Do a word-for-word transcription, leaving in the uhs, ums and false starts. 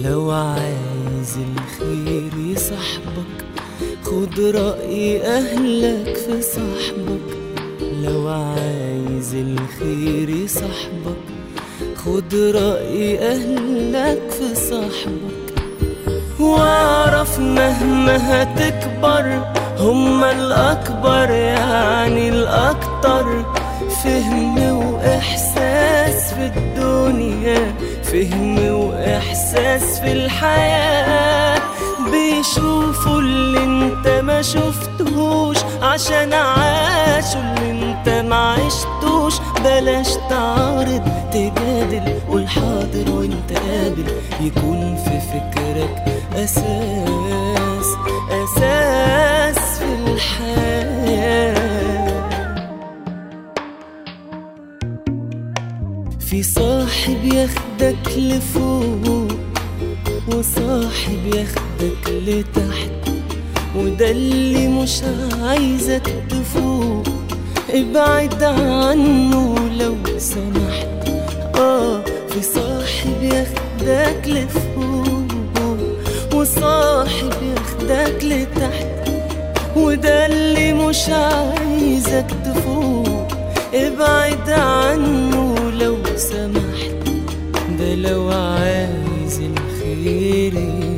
لو عايز الخير يصاحبك خد رأي أهلك في صاحبك. لو عايز الخير يصاحبك خد رأي أهلك في صاحبك. واعرف مهما هتكبر هما الأكبر يعني الأكتر فهم وإحساس في الدنيا، فهم وإحساس في الحياة. بيشوفوا اللي انت ما شفتهوش عشان عاشوا اللي انت ما عشتوش. بلاش تعارض تجادل، قول حاضر وانت قابل، يكون في فكرك أساس أساس في الحياة. في صاحب ياخدك لفوق وصاحب ياخدك لتحت، وده اللي مش عايزك تفوق. ابعد عنه لو سمحت. اه في صاحب ياخدك لفوق وصاحب ياخدك لتحت، وده اللي مش عايزك تفوق. ابعد عنه لو سمحت، ده لو عايز الخير